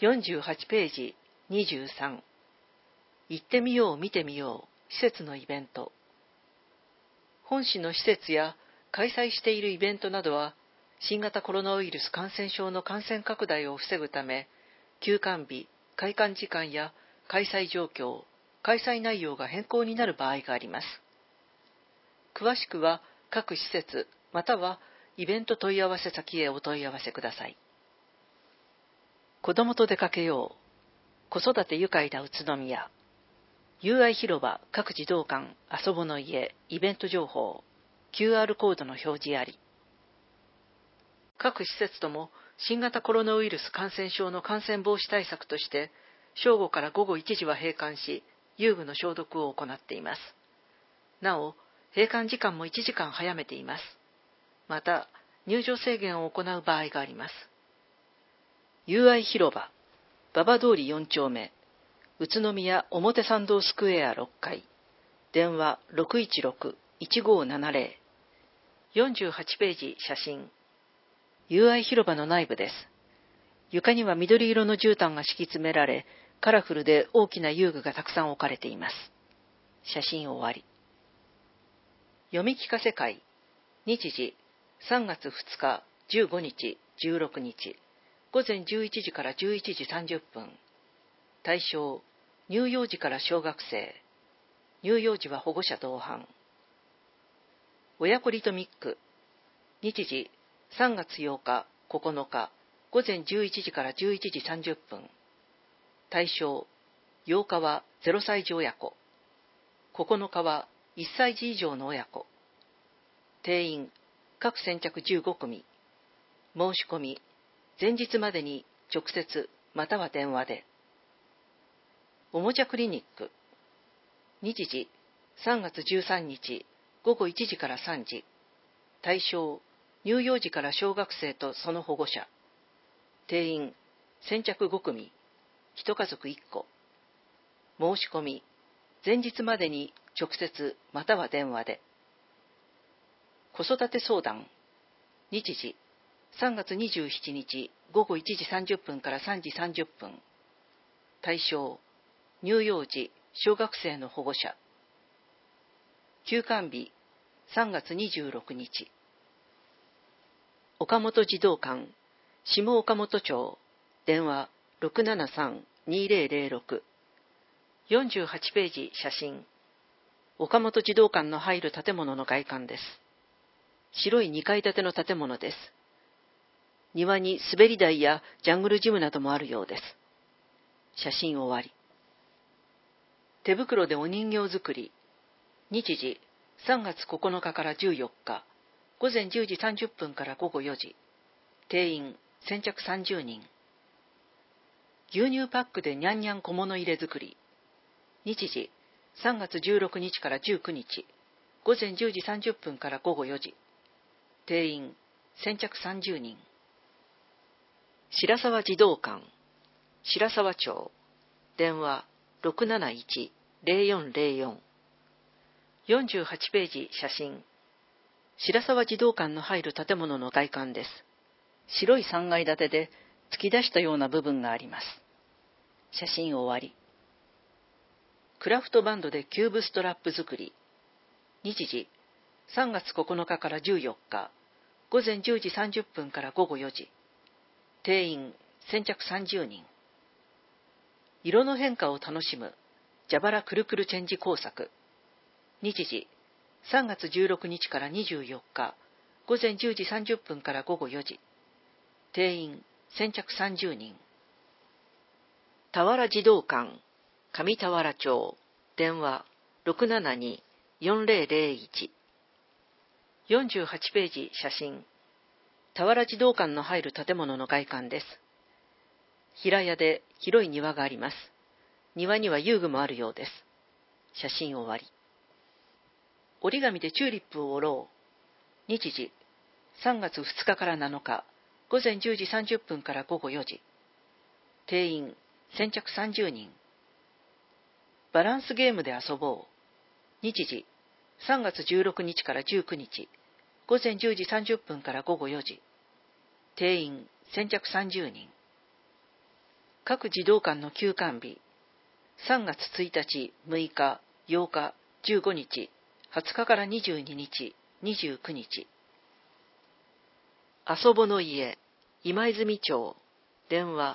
48ページ23。行ってみよう見てみよう施設のイベント。本市の施設や開催しているイベントなどは、新型コロナウイルス感染症の感染拡大を防ぐため、休館日、開館時間や開催状況、開催内容が変更になる場合があります。詳しくは各施設またはイベント問い合わせ先へお問い合わせください。子どもと出かけよう。子育て愉快な宇都宮。友愛広場各児童館遊ぼの家イベント情報 QR コードの表示あり。各施設とも新型コロナウイルス感染症の感染防止対策として正午から午後1時は閉館し、遊具の消毒を行っています。なお、閉館時間も1時間早めています。また、入場制限を行う場合があります。友愛広場、馬場通り4丁目、宇都宮表参道スクエア6階、電話 616-1570、48ページ写真。友愛広場の内部です。床には緑色の絨毯が敷き詰められ、カラフルで大きな遊具がたくさん置かれています。写真終わり。読み聞かせ会。日時、3月2日、15日、16日、午前11時から11時30分。対象、乳幼児から小学生。乳幼児は保護者同伴。親子リトミック。日時、3月8日、9日、午前11時から11時30分。対象、8日は0歳児親子。9日は1歳児以上の親子。定員、各先着15組。申し込み、前日までに直接または電話で。おもちゃクリニック。日時、3月13日、午後1時から3時。対象、乳幼児から小学生とその保護者。定員、先着5組。1家族1個。申し込み、前日までに直接または電話で。子育て相談。日時、3月27日午後1時30分から3時30分。対象、乳幼児、小学生の保護者。休館日、3月26日。岡本児童館、下岡本町、電話 673-2006。48ページ写真。岡本児童館の入る建物の外観です。白い2階建ての建物です。庭に滑り台やジャングルジムなどもあるようです。写真終わり。手袋でお人形作り。日時、3月9日から14日、午前10時30分から午後4時。定員、先着30人。牛乳パックでにゃんにゃん小物入れ作り。日時、3月16日から19日、午前10時30分から午後4時。定員、先着30人。白沢児童館、白沢町、電話 671-0404。48ページ写真。白沢児童館の入る建物の外観です。白い3階建てで突き出したような部分があります。写真終わり。クラフトバンドでキューブストラップ作り。日時、3月9日から14日、午前10時30分から午後4時。定員、先着30人。色の変化を楽しむ、蛇腹くるくるチェンジ工作。日時、3月16日から24日、午前10時30分から午後4時。定員、先着30人。田原児童館、上田原町、電話 672-4001。48ページ写真。田原児童館の入る建物の外観です。平屋で広い庭があります。庭には遊具もあるようです。写真終わり。折り紙でチューリップを折ろう。日時、3月2日から7日、午前10時30分から午後4時。定員、先着30人。バランスゲームで遊ぼう。日時、3月16日から19日、午前10時30分から午後4時。定員、先着30人。 各児童館の休館日、3月1日、6日、8日、15日、20日から22日、29日。遊ぼの家、今泉町、電話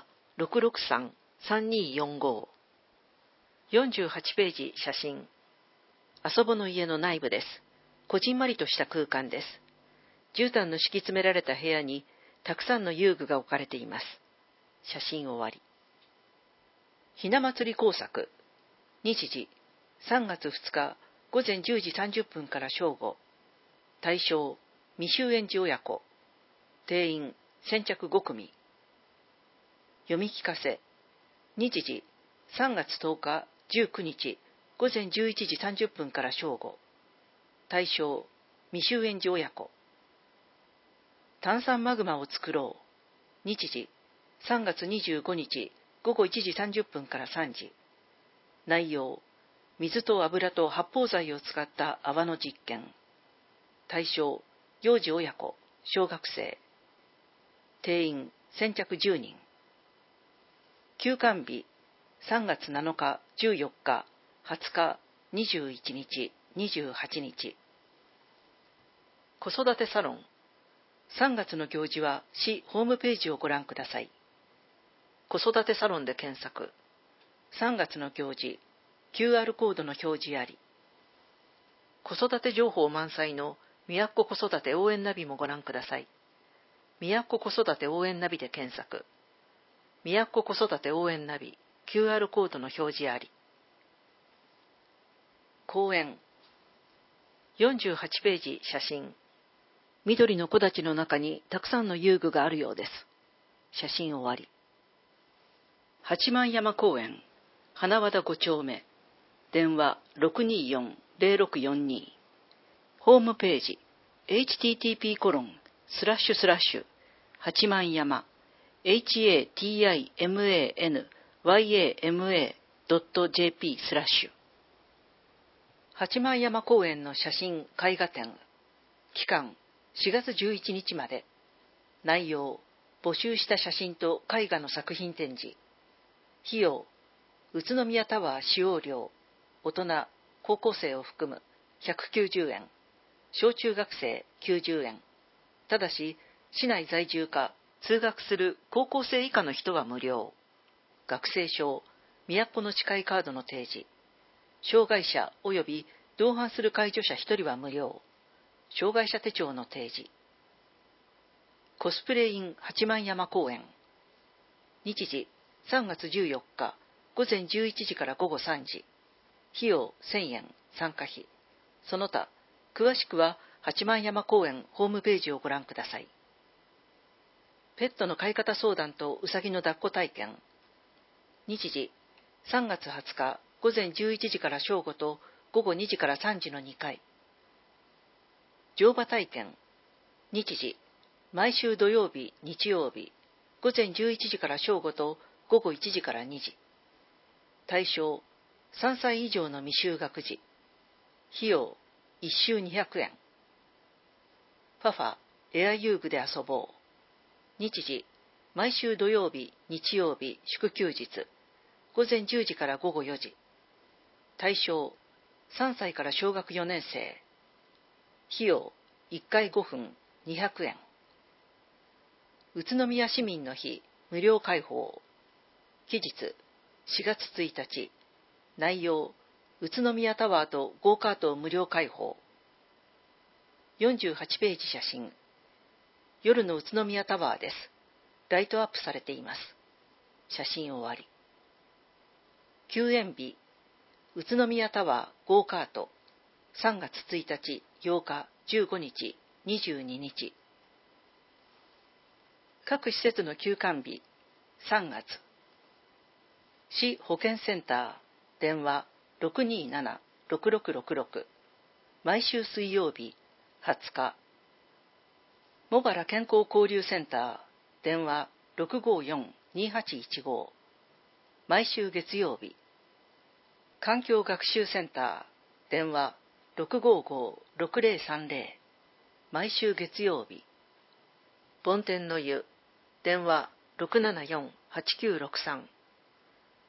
663-3245。48ページ写真。遊ぼの家の内部です。こじんまりとした空間です。絨毯の敷き詰められた部屋にたくさんの遊具が置かれています。写真終わり。ひな祭り工作。日時、3月2日午前10時30分から正午。対象、未就園児親子。定員、先着5組。読み聞かせ。日時、3月10日19日午前11時30分から正午。対象、未就園児親子。炭酸マグマを作ろう。日時、3月25日午後1時30分から3時。内容、水と油と発泡剤を使った泡の実験。対象、幼児親子、小学生。定員、先着10人。休館日、3月7日、14日、20日、21日、28日。子育てサロン。3月の行事は市ホームページをご覧ください。子育てサロンで検索。3月の行事、QR コードの表示あり。子育て情報満載のみやっこ子育て応援ナビもご覧ください。みやっこ子育て応援ナビで検索。みやっこ子育て応援ナビ、QR コードの表示あり。公園。48ページ写真。緑の木立の中にたくさんの遊具があるようです。写真終わり。八幡山公園、花和田5丁目。電話 624-0642。ホームページ http:// 八幡山 hatimanyama.jp/ 八幡山公園の写真絵画展。期間4月11日まで。内容、募集した写真と絵画の作品展示。費用、宇都宮タワー使用料、大人、高校生を含む190円。小中学生90円。ただし、市内在住か通学する高校生以下の人は無料。学生証、都の誓いカードの提示。障害者及び同伴する介助者1人は無料。障害者手帳の提示。コスプレイン八幡山公園。日時、3月14日、午前11時から午後3時。費用1000円、参加費。その他、詳しくは八幡山公園ホームページをご覧ください。ペットの飼い方相談とうさぎの抱っこ体験。日時、3月20日、午前11時から正午と午後2時から3時の2回。乗馬体験。日時、毎週土曜日、日曜日、午前11時から正午と午後1時から2時。対象、3歳以上の未就学児。費用、1周200円。ファファ、エア遊具で遊ぼう。日時、毎週土曜日、日曜日、祝休日。午前10時から午後4時。対象、3歳から小学4年生。費用、1回5分、200円。宇都宮市民の日、無料開放。期日、4月1日。内容、宇都宮タワーとゴーカートを無料開放。48ページ写真。夜の宇都宮タワーです。ライトアップされています。写真終わり。休園日、宇都宮タワーゴーカート。3月1日、8日、15日、22日。各施設の休館日、3月。市保健センター、電話 627-6666。毎週水曜日、20日。茂原健康交流センター、電話 654-2815。毎週月曜日。環境学習センター、電話 655-6030。毎週月曜日。梵天の湯、電話 674-8963。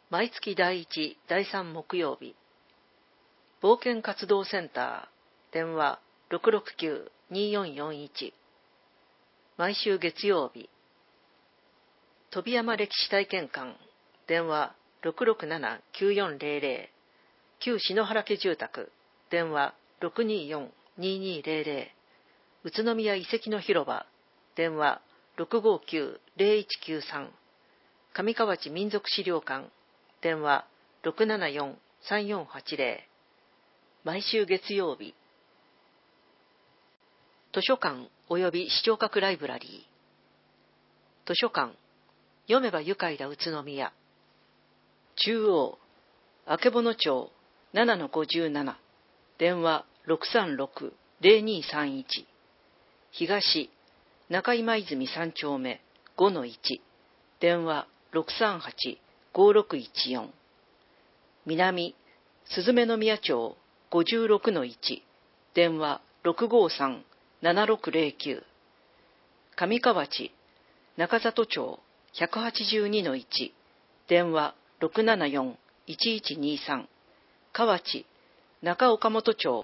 毎月第1、第3木曜日。冒険活動センター、電話 669-2441。毎週月曜日。飛山歴史体験館、電話 667-9400。旧篠原家住宅、電話 624-2200。宇都宮遺跡の広場、電話 659-0193。上河内民族資料館、電話 674-3480。毎週月曜日。図書館及び視聴覚ライブラリー。図書館、読めば愉快だ宇都宮。中央、曙町 7-57。電話 636-0231。東、中今泉3丁目 5-1。電話 638-5614。南、鈴目宮町 56-1。電話 653-7609。上河内、中里町 182-1。電話 674-1123。河内、中岡本町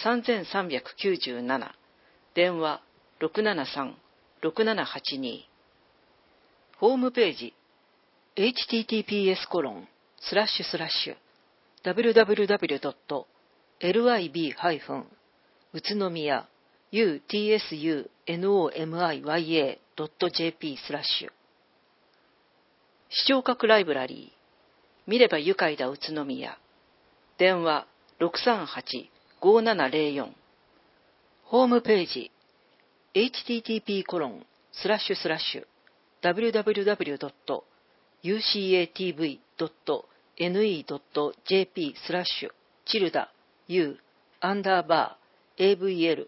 3397。電話 673-6782。ホームページ https://www.utsunomiya.jp/視聴覚ライブラリー、見れば愉快だ宇都宮。電話 638-5704。ホームページ http://www.ucaTV.ne.jp/u_avl/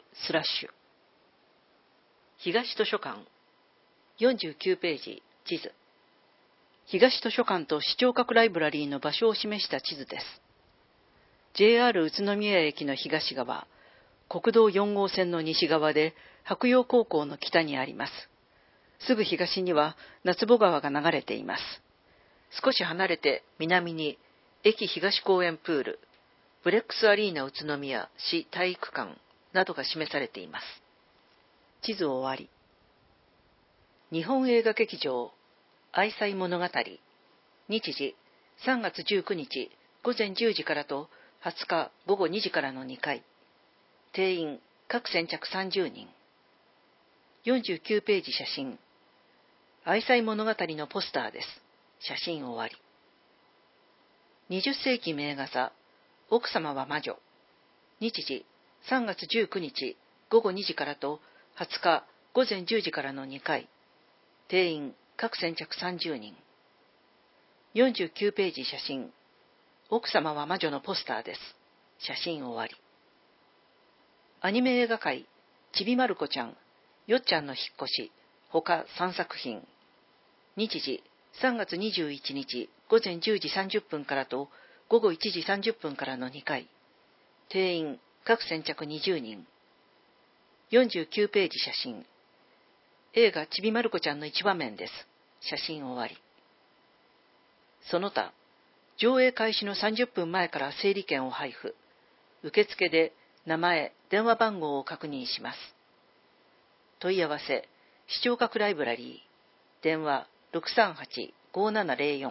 東図書館49ページ地図。東図書館と視聴覚ライブラリーの場所を示した地図です。JR 宇都宮駅の東側、国道4号線の西側で白洋高校の北にあります。すぐ東には夏保川が流れています。少し離れて南に駅東公園プール、ブレックスアリーナ宇都宮市体育館などが示されています。地図終わり。日本映画劇場愛妻物語、日時3月19日午前10時からと20日午後2時からの2回。定員各先着30人。49ページ写真。愛妻物語のポスターです。写真終わり。20世紀名画座、奥様は魔女。日時3月19日午後2時からと20日午前10時からの2回。定員各先着30人。49ページ写真。奥様は魔女のポスターです。写真終わり。アニメ映画界、ちびまる子ちゃん、よっちゃんの引っ越し、他3作品。日時3月21日午前10時30分からと午後1時30分からの2回。定員各先着20人。49ページ写真。映画ちびまる子ちゃんの一場面です。写真終わり。その他、上映開始の30分前から整理券を配布。受付で名前、電話番号を確認します。問い合わせ、視聴覚ライブラリー、電話 638-5704。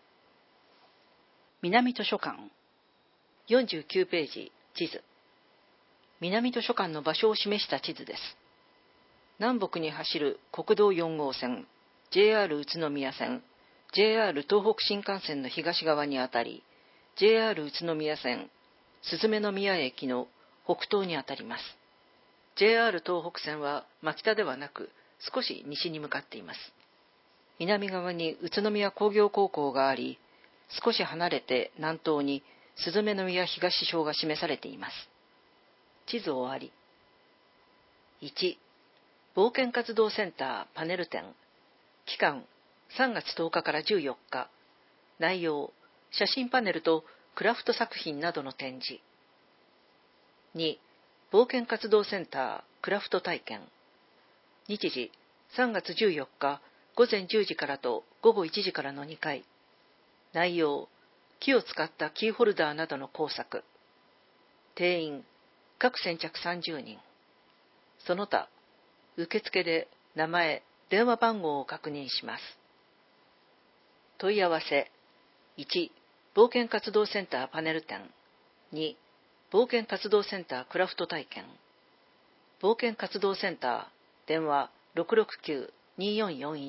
南図書館49ページ地図。南図書館の場所を示した地図です。南北に走る国道4号線、JR 宇都宮線、JR 東北新幹線の東側にあたり、JR 宇都宮線、鈴目宮駅の北東にあたります。JR 東北線は真北ではなく少し西に向かっています。南側に宇都宮工業高校があり、少し離れて南東に鈴目宮東小が示されています。地図終わり。1、冒険活動センターパネル展。期間3月10日から14日。内容、写真パネルとクラフト作品などの展示。2、冒険活動センタークラフト体験。日時3月14日午前10時からと午後1時からの2回。内容、 木を使ったキーホルダーなどの工作。定員、各先着30人。その他、受付で名前、電話番号を確認します。問い合わせ。1、冒険活動センターパネル展。2、冒険活動センタークラフト体験。冒険活動センター、電話 669-2441。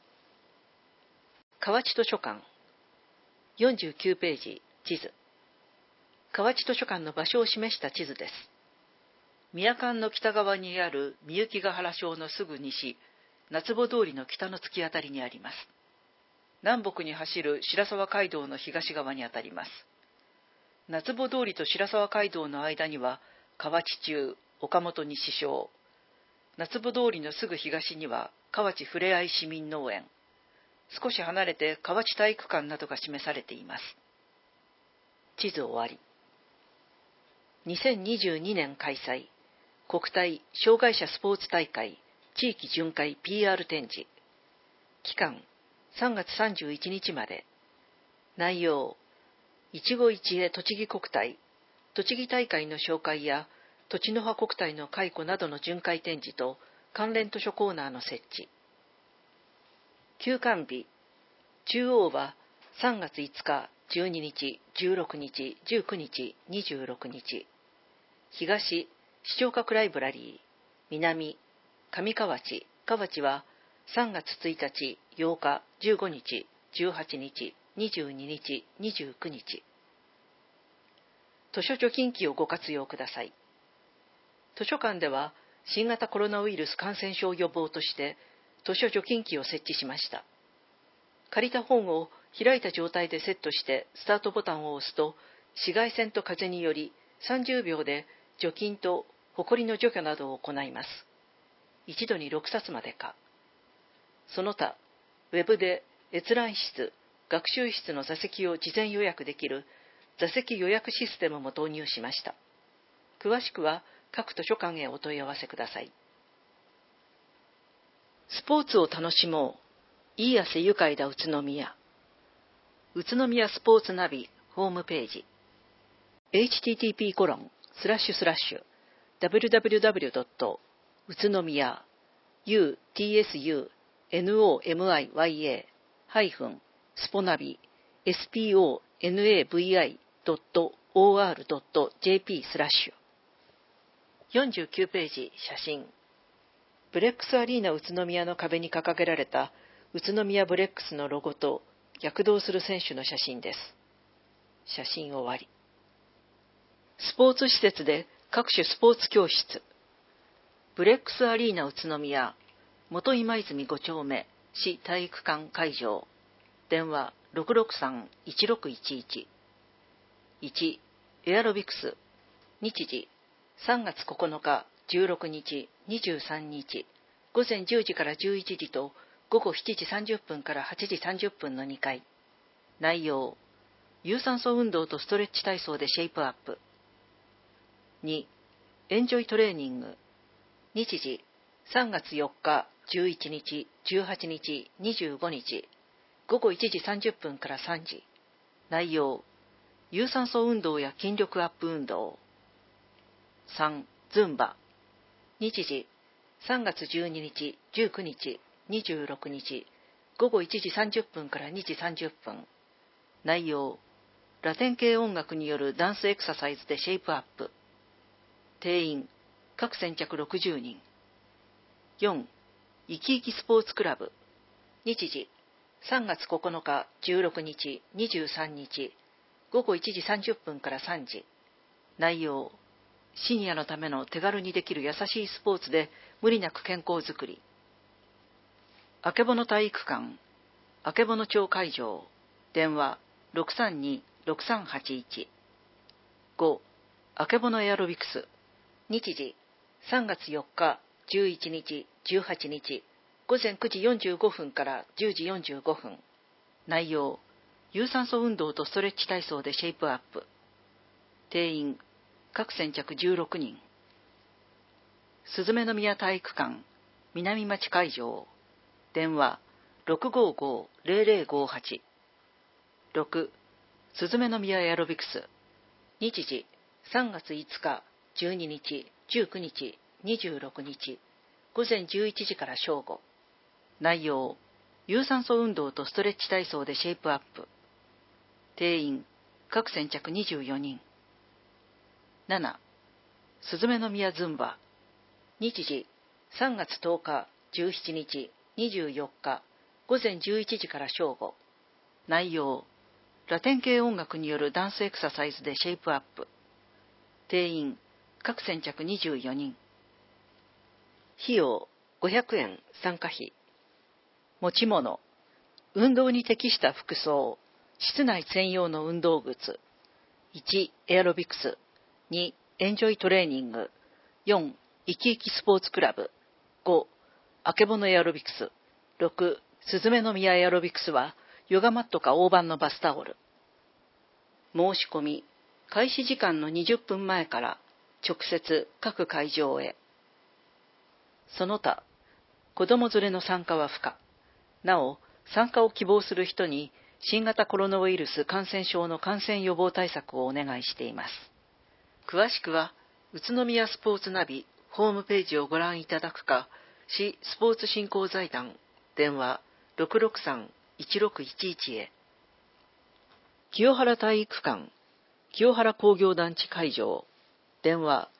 河内図書館。49ページ、地図。河内図書館の場所を示した地図です。宮館の北側にある御幸ヶ原小のすぐ西、夏穂通りの北の突き当たりにあります。南北に走る白沢街道の東側にあたります。夏穂通りと白沢街道の間には、河内中、岡本西小。夏穂通りのすぐ東には、河内ふれあい市民農園。少し離れて河内体育館などが示されています。地図終わり。2022年開催、国体障害者スポーツ大会地域巡回 PR 展示。期間、3月31日まで。内容、いちご一会栃木国体、栃木大会の紹介や、栃の葉国体の回顧などの巡回展示と関連図書コーナーの設置。休館日、中央は3月5日、12日、16日、19日、26日。東、視聴覚ライブラリー。南、上河内。河内は3月1日、8日、15日、18日、22日、29日。図書貯金機をご活用ください。図書館では新型コロナウイルス感染症予防として図書貯金機を設置しました。借りた本を開いた状態でセットしてスタートボタンを押すと、紫外線と風により30秒で除菌とホコリの除去などを行います。一度に6冊までか。その他、ウェブで閲覧室、学習室の座席を事前予約できる座席予約システムも導入しました。詳しくは各図書館へお問い合わせください。スポーツを楽しもう。いい汗愉快だ宇都宮。宇都宮スポーツナビホームページ。http://www. 宇都宮 utsunomiya-sponavi sponavi.or.jp/。49ページ写真。ブレックスアリーナ宇都宮の壁に掲げられた宇都宮ブレックスのロゴと躍動する選手の写真です。写真終わり。スポーツ施設で各種スポーツ教室。ブレックスアリーナ宇都宮元今泉5丁目市体育館会場。電話 663-1611。1、エアロビクス。日時3月9日、16日、23日、午前10時から11時と午後7時30分から8時30分の2回。内容、有酸素運動とストレッチ体操でシェイプアップ。2、エンジョイトレーニング。日時、3月4日、11日、18日、25日、午後1時30分から3時。内容、有酸素運動や筋力アップ運動。3、ズンバ。日時、3月12日、19日、26日、午後1時30分から2時30分。内容、ラテン系音楽によるダンスエクササイズでシェイプアップ。定員、各先着60人。4、生き生きスポーツクラブ。日時、3月9日、16日、23日、午後1時30分から3時。内容、シニアのための手軽にできる優しいスポーツで無理なく健康づくり。あけぼの体育館、あけぼの町会場。電話 632-6381。5、あけぼのエアロビクス。日時、3月4日、11日、18日、午前9時45分から10時45分。内容、有酸素運動とストレッチ体操でシェイプアップ。定員、各先着16人。すずめの宮体育館、南町会場。電話 655-0058。6、 すずめの宮エアロビクス。日時、3月5日、12日、19日、26日、午前11時から正午。内容、有酸素運動とストレッチ体操でシェイプアップ。定員、各先着24人。7、すずめの宮ズンバ。日時、3月10日、17日、24日、午前11時から正午。内容、ラテン系音楽によるダンスエクササイズでシェイプアップ。定員、各先着24人。費用、500円参加費。持ち物、運動に適した服装、室内専用の運動靴。1、エアロビクス。2、エンジョイトレーニング。4、生き生きスポーツクラブ。5、あけぼのエアロビクス。6、すずめの宮エアロビクスは、ヨガマットか大判のバスタオル。申し込み、開始時間の20分前から直接各会場へ。その他、子供連れの参加は不可。なお、参加を希望する人に新型コロナウイルス感染症の感染予防対策をお願いしています。詳しくは、宇都宮スポーツナビホームページをご覧いただくか、市スポーツ振興財団電話 663-1611 へ。清原体育館清原工業団地会場電話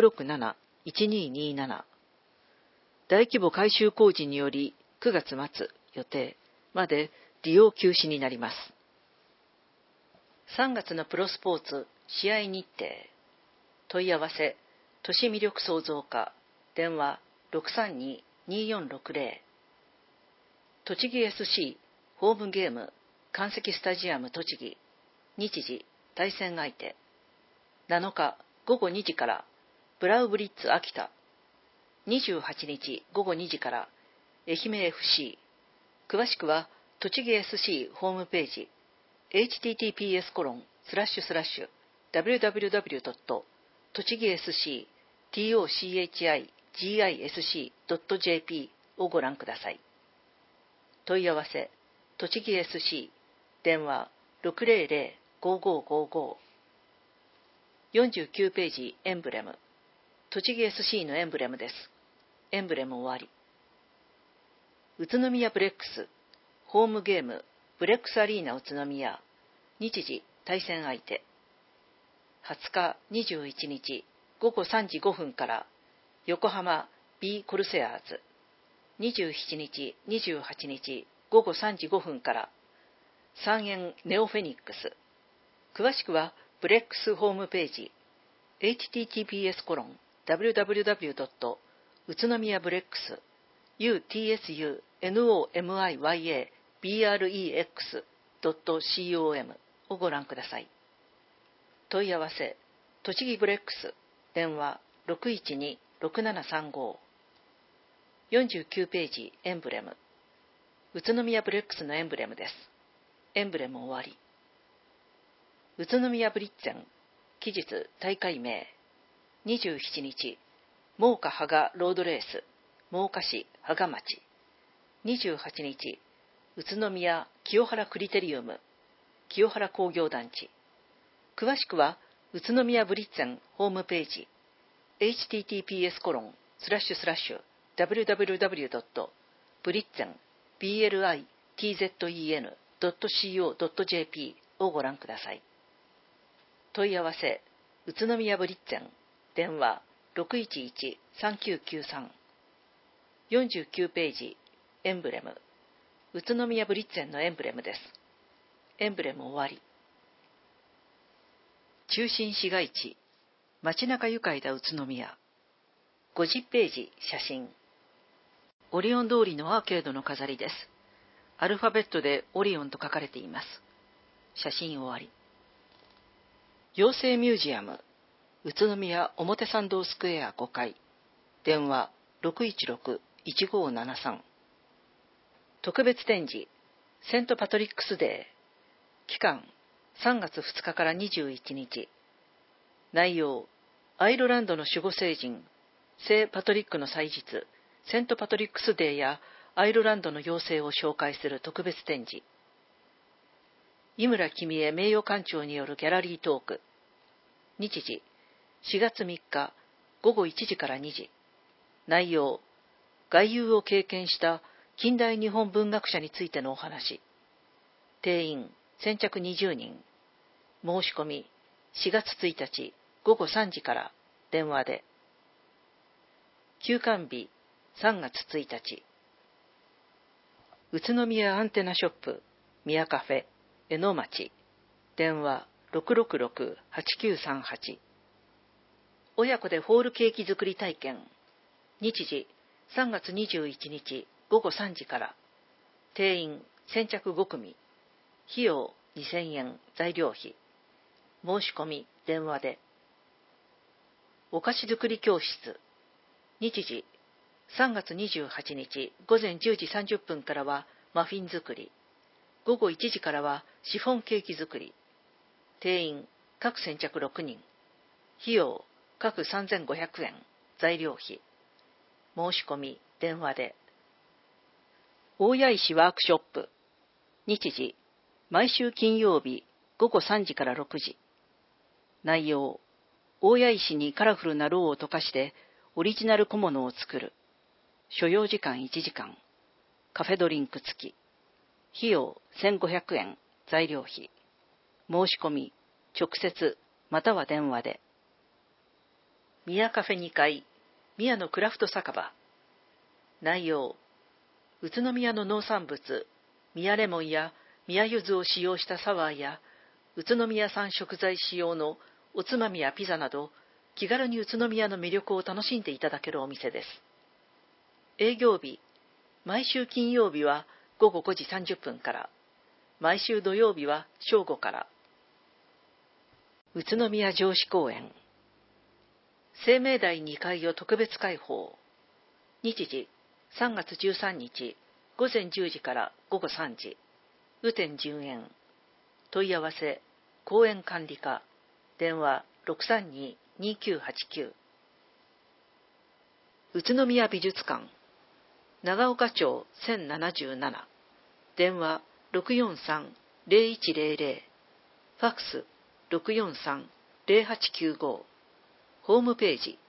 667-1227。大規模改修工事により9月末予定まで利用休止になります。3月のプロスポーツ試合日程。問い合わせ、都市魅力創造課電話 632-2460。栃木 SC ホームゲーム関石スタジアム栃木。日時、対戦相手。7日午後2時からブラウブリッツ秋田。28日午後2時から愛媛 FC。詳しくは栃木 SC ホームページ https://www. 栃木 SC.tochigisc.jp をご覧ください。問い合わせ、栃木 SC 電話 600-5555。49ページエンブレム。栃木 SC のエンブレムです。エンブレム終わり。宇都宮ブレックスホームゲームブレックスアリーナ宇都宮。日時、対戦相手。20日21日午後3時5分から横浜 B コルセアーズ。27日28日午後3時5分から三円ネオフェニックス。詳しくはブレックスホームページ https://www. 宇都宮ブレックス utsunomiyaBrex.com をご覧ください。問い合わせ、栃木ブレックス電話 612-6735。49ページエンブレム。宇都宮ブレックスのエンブレムです。エンブレム終わり。宇都宮ブリッツェン期日大会名。27日真岡芳賀ロードレース真岡市芳賀町。28日宇都宮清原クリテリウム清原工業団地。詳しくは宇都宮ブリッツェンホームページ https://www. ブリッツェン blitzen.co.jp をご覧ください。問い合わせ、宇都宮ブリッツェン電話 611-3993。49ページエンブレム。宇都宮ブリッツェンのエンブレムです。エンブレム終わり。中心市街地街中愉快だ宇都宮。50ページ写真。オリオン通りのアーケードの飾りです。アルファベットでオリオンと書かれています。写真終わり。妖精ミュージアム宇都宮表参道スクエア5階電話 616-1573。特別展示セントパトリックスデー。期間3月2日から21日。内容アイルランドの守護聖人聖パトリックの祭日セントパトリックスデーやアイルランドの妖精を紹介する特別展示。 井村君江名誉館長によるギャラリートーク。日時、4月3日、午後1時から2時。内容、外遊を経験した近代日本文学者についてのお話。定員、先着20人。申し込み、4月1日、午後3時から電話で。休館日、3月1日。宇都宮アンテナショップ、宮カフェ、江ノ町。電話、666-8938。親子でホールケーキ作り体験。日時、3月21日、午後3時から。定員、先着5組。費用、2000円、材料費。申し込み、電話で。お菓子作り教室。日時、3月28日午前10時30分からはマフィン作り。午後1時からはシフォンケーキ作り。定員、各先着6人。費用、各3500円。材料費。申し込み、電話で。大谷石ワークショップ。日時、毎週金曜日午後3時から6時。内容、大谷石にカラフルなろうを溶かしてオリジナル小物を作る。所要時間1時間。カフェドリンク付き。費用1500円。材料費。申し込み、直接または電話で。宮カフェ2階、宮のクラフト酒場。内容、宇都宮の農産物、宮レモンや宮柚子を使用したサワーや、宇都宮産食材使用のおつまみやピザなど、気軽に宇都宮の魅力を楽しんでいただけるお店です。営業日、毎週金曜日は午後5時30分から、毎週土曜日は正午から。宇都宮城址公園。生命台2階を特別開放。日時、3月13日、午前10時から午後3時。雨天順延。問い合わせ、公園管理課。電話632-2989。宇都宮美術館。長岡町1077。電話643-0100。ファックス643-0895。ホームページ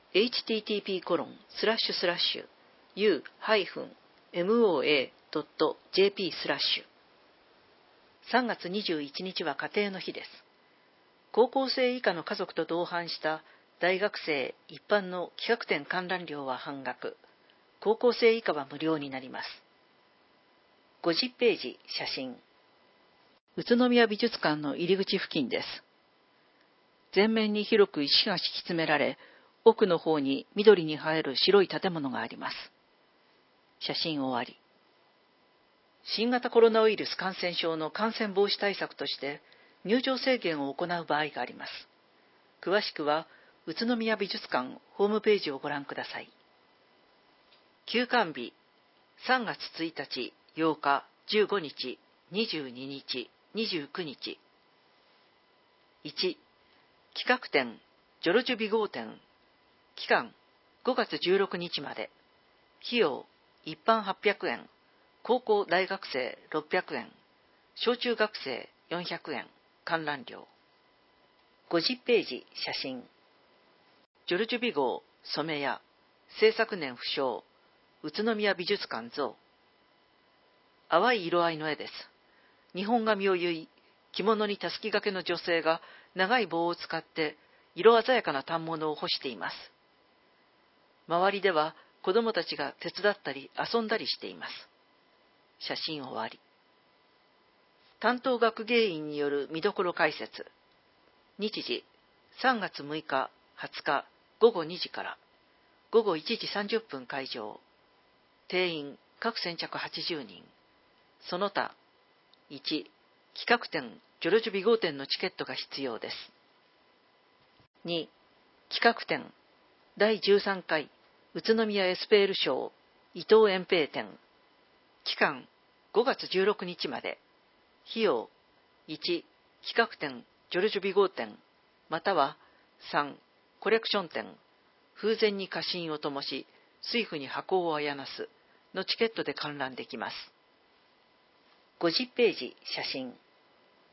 http://u-moa.jp/。3月21日は家庭の日です。高校生以下の家族と同伴した大学生一般の企画展観覧料は半額。高校生以下は無料になります。50ページ写真。宇都宮美術館の入り口付近です。前面に広く石が敷き詰められ、奥の方に緑に映える白い建物があります。写真終わり。新型コロナウイルス感染症の感染防止対策として入場制限を行う場合があります。詳しくは宇都宮美術館ホームページをご覧ください。休館日、3月1日、8日、15日、22日、29日。1、企画展、ジョルジュビゴー展。期間、5月16日まで。費用、一般800円。高校大学生600円。小中学生400円。観覧料。50ページ写真。ジョルジュビゴー染屋。制作年不詳。宇都宮美術館像。淡い色合いの絵です。日本髪を結い、着物にたすき掛けの女性が長い棒を使って色鮮やかな反物を干しています。周りでは子供たちが手伝ったり遊んだりしています。写真終わり。担当学芸員による見どころ解説。日時、3月6日、20日、午後2時から、午後1時30分開場。定員、各先着80人。その他、1、企画展、ジョルジュビゴー展のチケットが必要です。2、企画展、第13回、宇都宮エスペール賞、伊藤円平展。期間、5月16日まで。費用、1、企画展、ジョルジュビゴー展、または3、コレクション展、風前に家臣を灯し、水夫に箱をあやなすのチケットで観覧できます。50ページ写真。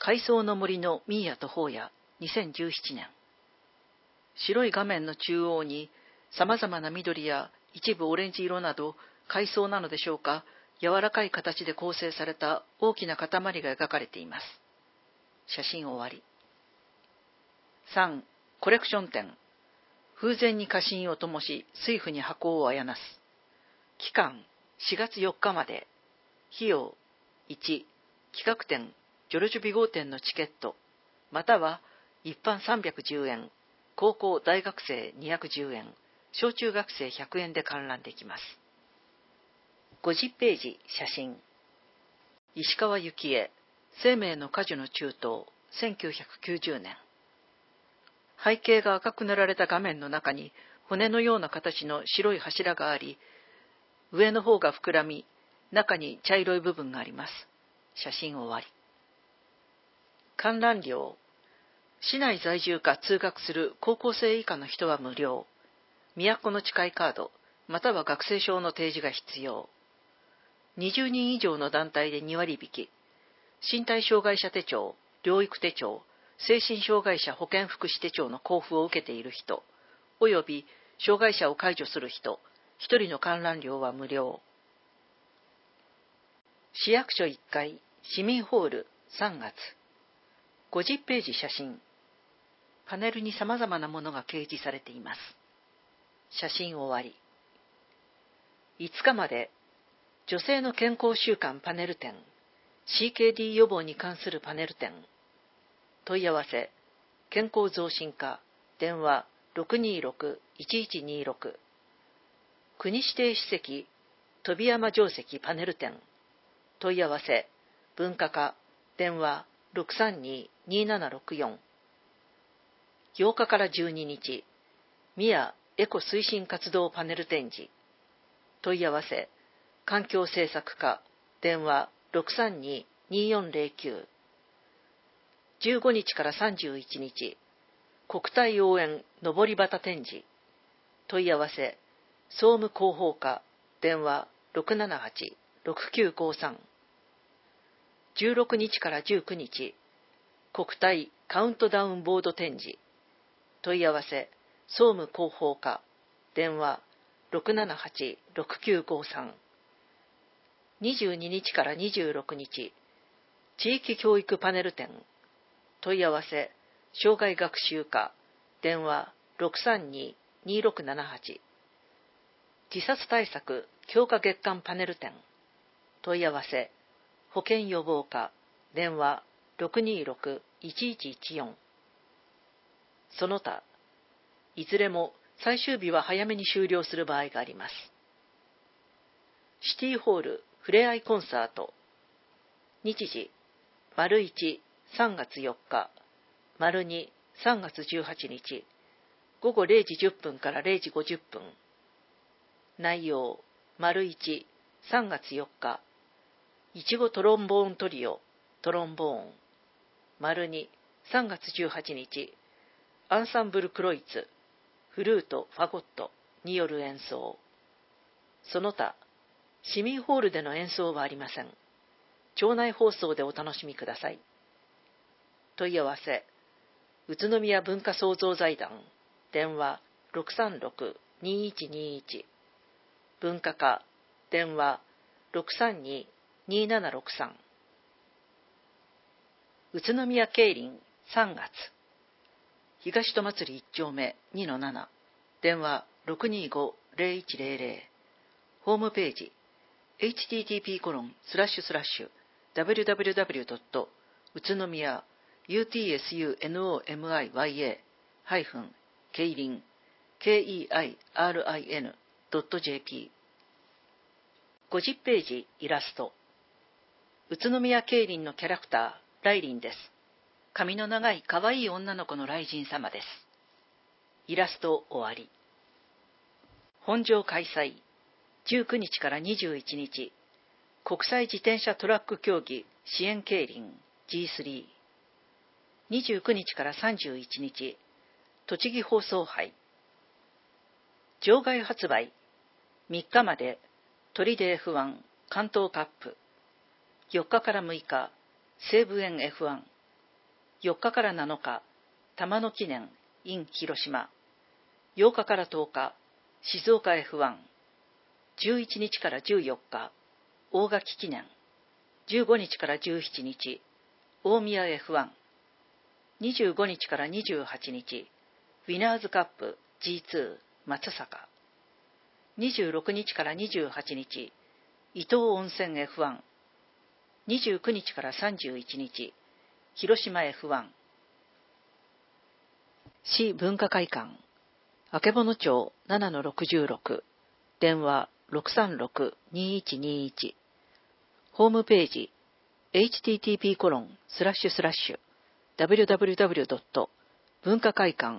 海藻の森のミーヤとホーヤ2017年。白い画面の中央に様々な緑や一部オレンジ色など海藻なのでしょうか、柔らかい形で構成された大きな塊が描かれています。写真終わり。3. コレクション展。風前に家臣を灯し、水夫に箱をあやなす。期間4月4日まで。費用1、企画展ジョルジュ・ビゴー展のチケット、または一般310円、高校・大学生210円、小中学生100円で観覧できます。50ページ写真。石川幸恵、生命の果樹の中東、1990年。背景が赤く塗られた画面の中に骨のような形の白い柱があり、上の方が膨らみ、中に茶色い部分があります。写真終わり。観覧料。市内在住か通学する高校生以下の人は無料。都の近いカード、または学生証の提示が必要。20人以上の団体で2割引き。身体障害者手帳、療育手帳、精神障害者保健福祉手帳の交付を受けている人、および障害者を介助する人、1人の観覧料は無料。市役所1階、市民ホール、3月。50ページ写真。パネルに様々なものが掲示されています。写真終わり。5日まで、女性の健康習慣パネル展、CKD 予防に関するパネル展。問い合わせ、健康増進課、電話 626-1126。国指定史跡、飛山定石パネル展。問い合わせ、文化課、電話 632-2764。8日から12日、宮エコ推進活動パネル展示。問い合わせ、環境政策課、電話 632-2409。15日から31日、国体応援のり旗展示。問い合わせ、総務広報課、電話 678-6953。16日から19日、国体カウントダウンボード展示。問い合わせ、総務広報課、電話 678-6953。22日から26日、地域教育パネル展。問い合わせ、障害学習課、電話 632-2678。自殺対策強化月間パネル展。問い合わせ、保健予防課、電話 626-1114。その他、いずれも最終日は早めに終了する場合があります。シティホールふれあいコンサート。日時、1、3月4日、2、3月18日、午後0時10分から0時50分。内容、1、3月4日、いちごトロンボーントリオ、トロンボーン。2、3月18日、アンサンブルクロイツ、フルート、ファゴットによる演奏。その他、市民ホールでの演奏はありません。町内放送でお楽しみください。問い合わせ、宇都宮文化創造財団、電話 636-2121。文化課、電話 632-2763。宇都宮競輪3月。東戸祭1丁目 2-7。電話 625-0100。ホームページ http://www. 宇都宮 utsunomiya-keilin.jp。 50ページイラスト。宇都宮競輪のキャラクター、ライリンです。髪の長いかわいい女の子の雷神様です。イラスト終わり。本場開催。19日から21日、国際自転車トラック競技支援競輪 G3。29日から31日、栃木放送杯。場外発売。3日まで、鳥で F1 関東カップ。4日から6日、西武園 F1 4日から7日、玉野記念 in 広島。8日から10日、静岡 F1。11日から14日、大垣記念。15日から17日、大宮 F1。25日から28日、ウィナーズカップ G2 松阪。26日から28日、伊東温泉 F1。29日から31日、広島 F1。市文化会館、曙町 7-66、電話 636-2121。ホームページ、http://www. 文化会館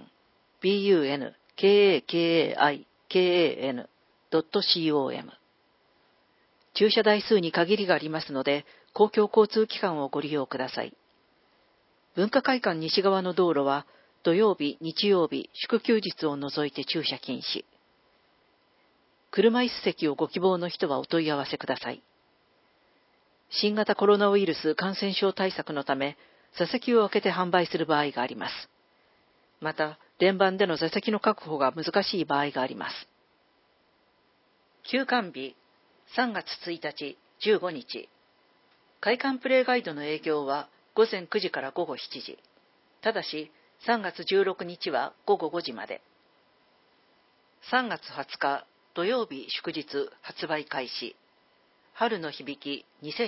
bunkakaikan.com。駐車台数に限りがありますので、公共交通機関をご利用ください。文化会館西側の道路は、土曜日、日曜日、祝休日を除いて駐車禁止。車椅子席をご希望の人はお問い合わせください。新型コロナウイルス感染症対策のため、座席を空けて販売する場合があります。また、連番での座席の確保が難しい場合があります。休館日、3月1日、15日。会館プレイガイドの営業は午前9時から午後7時。ただし、3月16日は午後5時まで。3月20日、土曜日祝日発売開始。春の響き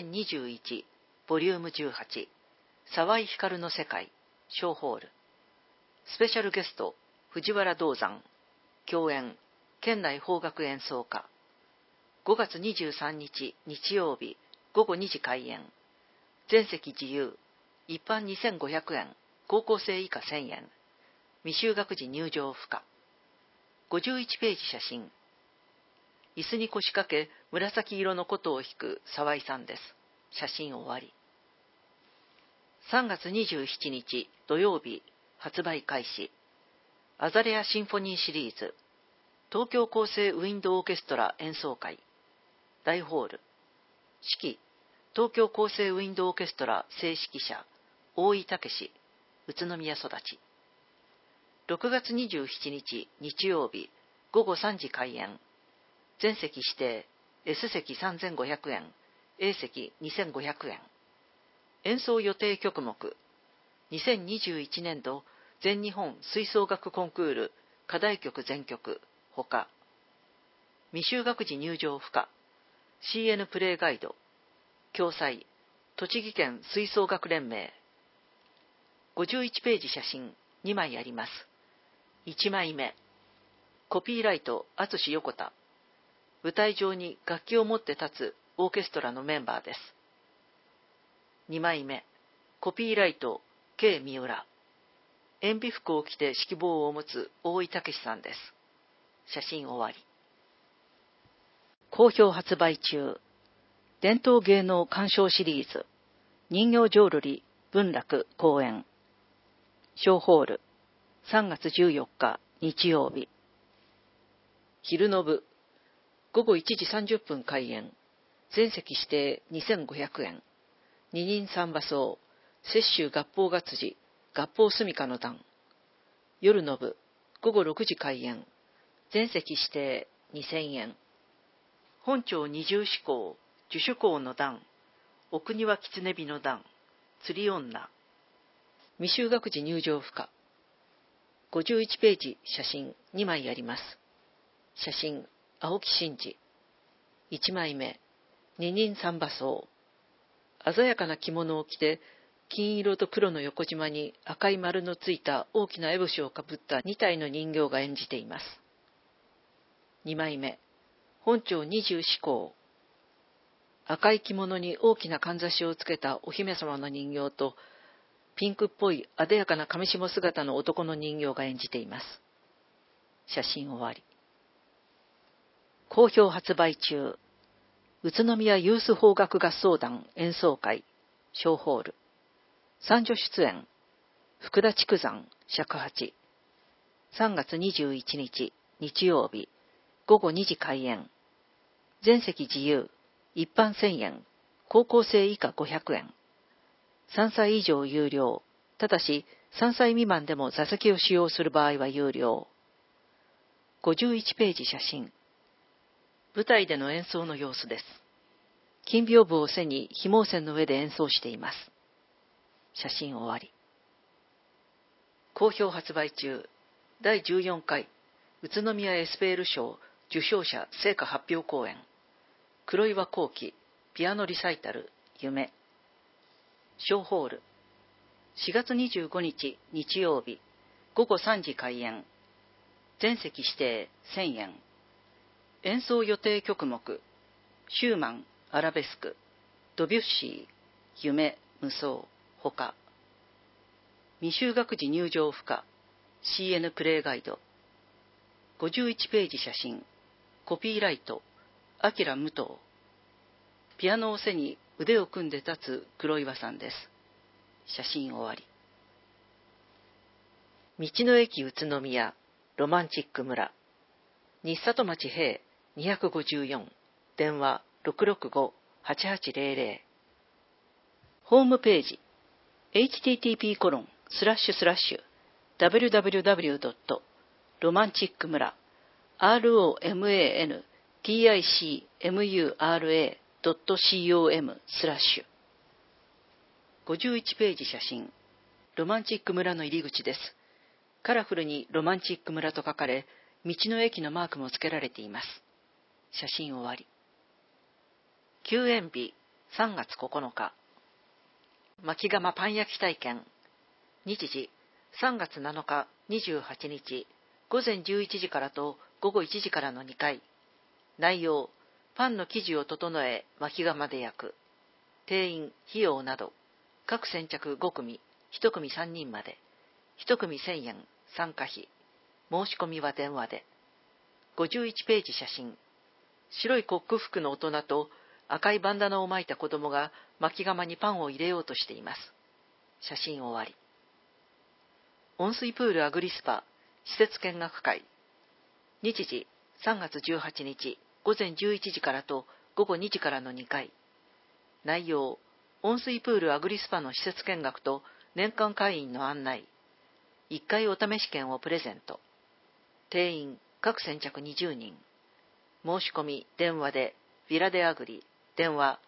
2021ボリューム18沢井光の世界小ホール。スペシャルゲスト藤原道山。共演県内邦楽演奏家。5月23日日曜日午後2時開演。全席自由。一般2500円。高校生以下1000円。未就学時入場不可。51ページ写真。椅子に腰掛け紫色の琴を弾く沢井さんです。写真終わり。3月27日土曜日発売開始。アザレアシンフォニーシリーズ。東京厚生ウィンドオーケストラ演奏会。大ホール。指揮東京厚生ウィンドオーケストラ正指揮者大井武史。宇都宮育ち。6月27日日曜日午後3時開演。全席指定、S 席3500円、A 席2500円。演奏予定曲目、2021年度全日本吹奏楽コンクール課題曲全曲、ほか。未就学時入場不可、CN プレイガイド、共催、栃木県吹奏楽連盟。51ページ写真2枚あります。1枚目、コピーライト、淳横田。舞台上に楽器を持って立つオーケストラのメンバーです。2枚目、コピーライト、K 三浦。塩ビ服を着て指揮棒を持つ大井武史さんです。写真終わり。好評発売中。伝統芸能鑑賞シリーズ。人形浄瑠璃文楽公演。小ホール。3月14日日曜日。昼の部。午後1時30分開演。全席指定2500円。二人三馬奏。摂取合法月次。合法住処の段。夜の部。午後6時開演。全席指定2000円。本町二重志向。樹種校の段。奥庭狐火の段。釣り女。未就学時入場不可。51ページ写真2枚あります。写真青木真治。1枚目、二人三馬奏。鮮やかな着物を着て、金色と黒の横縞に赤い丸のついた大きな烏帽子をかぶった2体の人形が演じています。2枚目、本町二十四孝。赤い着物に大きなかんざしをつけたお姫様の人形と、ピンクっぽい艶やかな上下姿の男の人形が演じています。写真終わり。好評発売中。宇都宮ユース邦楽合奏団演奏会小ホール。三女出演。福田筑山尺八。3月21日日曜日午後2時開演。全席自由。一般1000円。高校生以下500円。3歳以上有料。 ただし、3歳未満でも座席を使用する場合は有料。51ページ写真。舞台での演奏の様子です。金屏風を背に緋毛線の上で演奏しています。写真終わり。好評発売中。第14回宇都宮エスペール賞受賞者成果発表公演。黒岩幸喜ピアノリサイタル夢。小ホール。4月25日日曜日午後3時開演。全席指定1000円。演奏予定曲目シューマンアラベスク、ドビュッシー夢無双ほか。未就学児入場不可 CN プレイガイド。51ページ写真。コピーライト明武藤。ピアノを背に腕を組んで立つ黒岩さんです。写真終わり。道の駅宇都宮ロマンチック村。日里町平254電話665-8800。ホームページ http://www.romanticmura.com/51 ページ写真。ロマンチック村の入り口です。カラフルにロマンチック村と書かれ、道の駅のマークも付けられています。写真終わり。休園日3月9日。巻窯パン焼き体験。日時3月7日28日午前11時からと午後1時からの2回。内容、パンの生地を整え巻窯で焼く。定員、費用など、各先着5組、1組3人まで、1組1000円、参加費。申し込みは電話で。51ページ写真。白いコック服の大人と赤いバンダナを巻いた子供が巻き窯にパンを入れようとしています。写真終わり。温水プールアグリスパ施設見学会。日時3月18日午前11時からと午後2時からの2回。内容、温水プールアグリスパの施設見学と年間会員の案内。1回お試し券をプレゼント。定員各先着20人。申し込み電話でヴィラデアグリ電話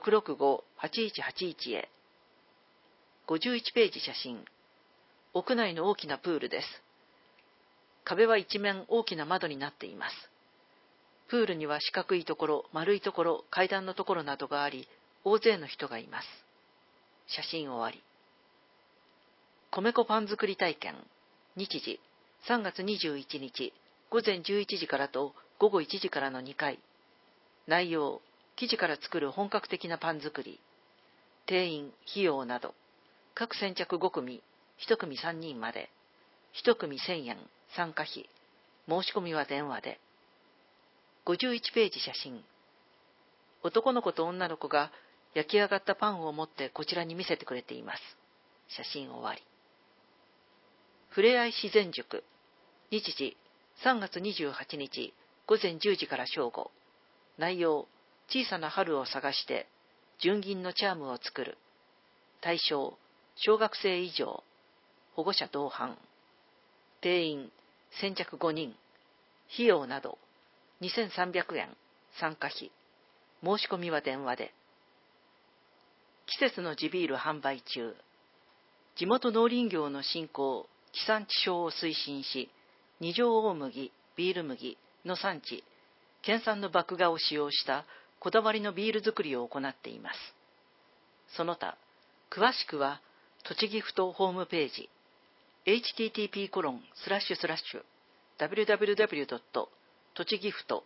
665-8181へ。51ページ写真。屋内の大きなプールです。壁は一面大きな窓になっています。プールには四角いところ、丸いところ、階段のところなどがあり、大勢の人がいます。写真終わり。米粉パン作り体験。日時3月21日午前11時からと午後1時からの2回。内容、生地から作る本格的なパン作り。定員、費用など、各先着5組、1組3人まで、1組1000円、参加費。申し込みは電話で。51ページ写真。男の子と女の子が焼き上がったパンを持ってこちらに見せてくれています。写真終わり。ふれあい自然塾。日時3月28日午前10時から正午。内容、小さな春を探して純銀のチャームを作る。対象、小学生以上。保護者同伴。定員、先着5人。費用など、2300円、参加費。申し込みは電話で。季節の地ビール販売中。地元農林業の振興、地産地消を推進し、二条大麦、ビール麦の産地、県産の麦芽を使用したこだわりのビール作りを行っています。その他、詳しくは、栃木ふとホームページ、http://www. 栃木ふと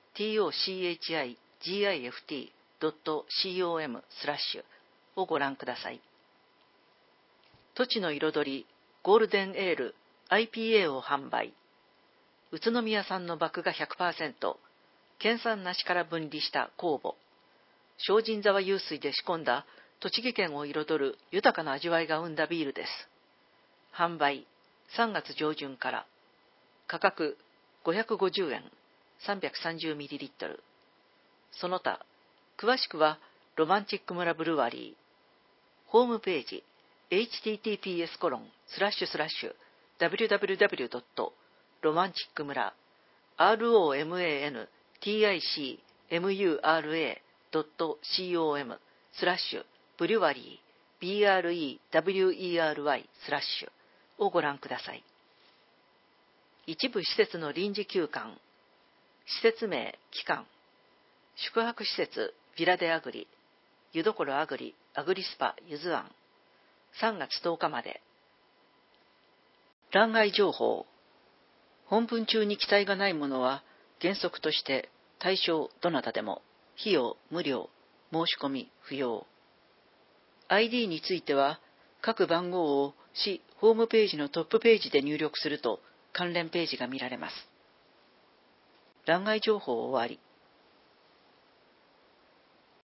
tochigift.com/ をご覧ください。土地の彩りゴールデンエール IPA を販売。宇都宮産の麦芽 100%、県産梨から分離した酵母。精進沢湧水で仕込んだ栃木県を彩る豊かな味わいが生んだビールです。販売3月上旬から。価格550円 330ml。その他、詳しくはロマンチック村ブルワリー。ホームページ https://www.romanticmura.romantic.brewery をご覧ください。一部施設の臨時休館、施設名、期間、宿泊施設、ヴィラデアグリ、湯どころアグリ、アグリスパ、ゆず庵、3月10日まで。欄外情報。本文中に記載がないものは、原則として対象どなたでも、費用無料、申し込み不要。ID については、各番号を市ホームページのトップページで入力すると関連ページが見られます。欄外情報終わり。